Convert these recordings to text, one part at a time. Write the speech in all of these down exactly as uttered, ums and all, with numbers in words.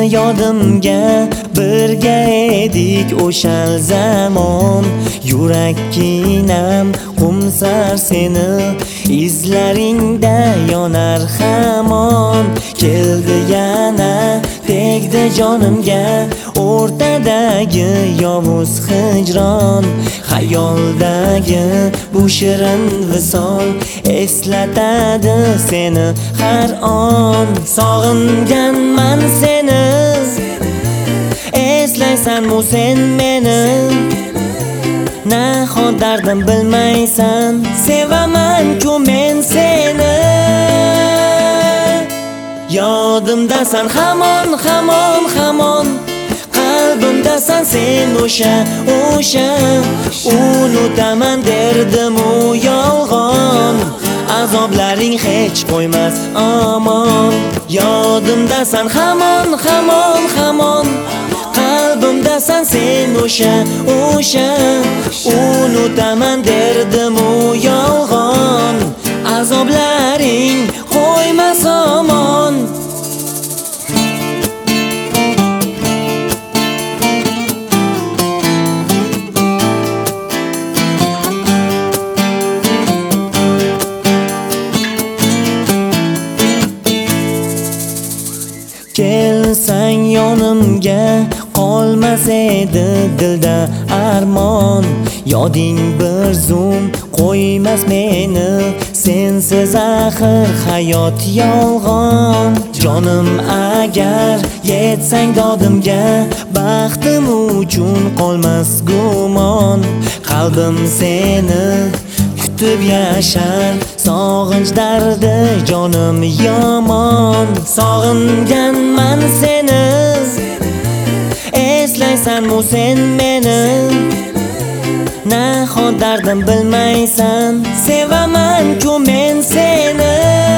yodimga, birga edik o'shal zamon. Yurakkinam qumsar seni izlaringda yonar hamon. Keldi yana tegdi jonimga o'rtadagi yovuz hijron. Xayoldagi bu shirin visol eslatadi seni har on. Sog'inganman seni, eslaysanmi sen meni? Nahot dardim bilmaysan, sevaman-ku men seni. Yodimdasan hamon, hamon, hamon. Qalbimdasan sen o'sha, o'sha. Unutaman derdim u yolg'on. Azoblaring hech qo'ymas omon. Yodimdasan hamon, hamon, hamon. Qalbimdasan sen o'sha, o'sha. Unutaman derdim u yolg'on. Azoblaring qo'ymas omon. Kelsang yonimga, qolmas edi dilda armon. Yoding bir zum qo'ymas meni, sensiz axir hayot yolg'on. Jonim agar yetsang dodimga, baxtim uchun qolmas gumon. Qalbim seni kutib yashar, sog'inch dardi jonim yomon. Sog'inganman seni, eslaysanmi sen meni? Nahot dardim bilmaysan, sevaman-ku men seni.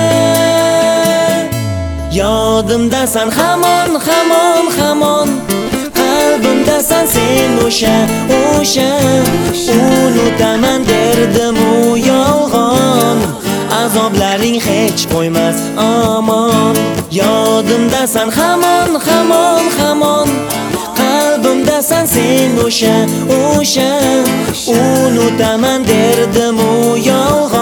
Yodimdasan hamon, hamon, hamon. Qalbimdasan sen o'sha, o'sha. Unutaman derdim u yolg'on. Azoblaring hech qo'ymas omon. Yodimdasan hamon, hamon, hamon. Qalbimdasan sen o'sha, o'sha. Unutaman derdim u yolg'on.